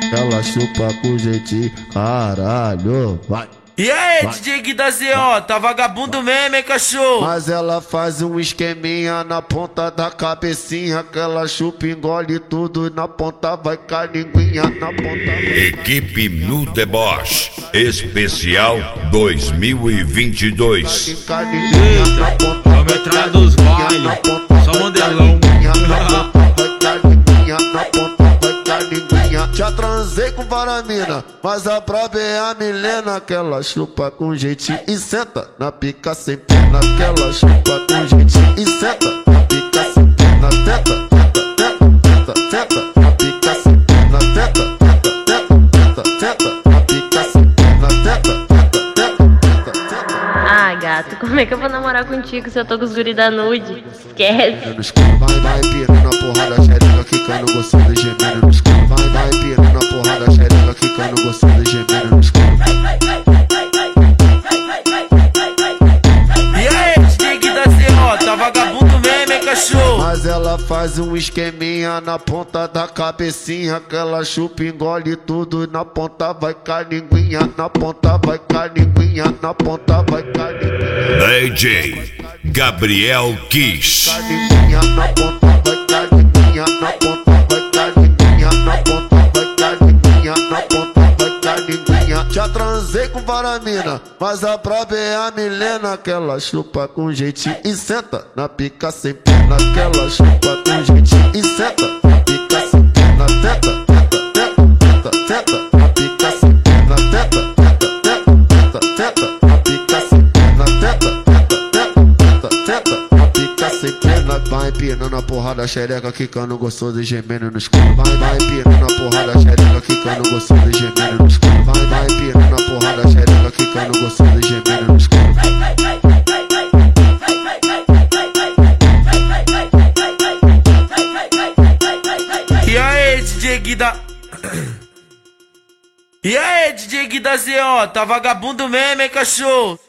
ela chupa com jeitinho, caralho, vai. E aí, DJ Gui da ZO, tá vagabundo mesmo, hein, cachorro? Mas ela faz um esqueminha na ponta da cabecinha, que ela chupa, engole tudo, na ponta vai calinguinha, na ponta vai... Equipe No Deboche Especial 2022. Vamos entrar dos bailes, só modelão. Já transei com varamina, mas a braba é a Milena, que ela chupa com jeitinho e senta na pica sem pena, que ela chupa com jeitinho e senta na pica sem pena, teta, teta, teta, na pica sem pena, teta, teta, na pica sem pena, teta. Ah, gato, como é que eu vou namorar contigo se eu tô com os guri da nude? Esquece. No escuro, vai, pirando na porrada, xereca, quicando, gostando, gemendo no escuro. Vai, pirando na porrada, xereca, quicando, gostando, gemendo no escuro. E aí, DJ Gui da ZO, tá vagabundo mesmo, hein, cachorro? Mas ela faz um esqueminha na ponta da cabecinha, que ela chupa, engole tudo, na ponta vai calinguinha, na ponta vai calinguinha, na ponta vai calinguinha. DJ Gabriel Kiss. Calinguinha, na ponta vai calinguinha, na ponta vai calinguinha, na ponta vai calinguinha, na ponta vai calinguinha. Já transei com varamina, mas a braba é a Milena, que ela chupa com jeitinho e senta na pica sem pena, que ela chupa com jeitinho e senta na pica sem pena, teta, teta, teta, na pica sem pena, teta, teta, teta, na pica sem pena, teta, teta, na pica sem pena. Vai empinando a porrada, xereca, quicando, gostoso e gemendo no escuro. Vai empinando a porrada, xereca, quicando, gostoso e gemendo no escuro. Vai empinando a porrada, xereca, quicando, gostoso e gemendo no escuro. E aí, DJ Gui da... E aí, DJ Gui da ZO, tá vagabundo mesmo, hein, cachorro?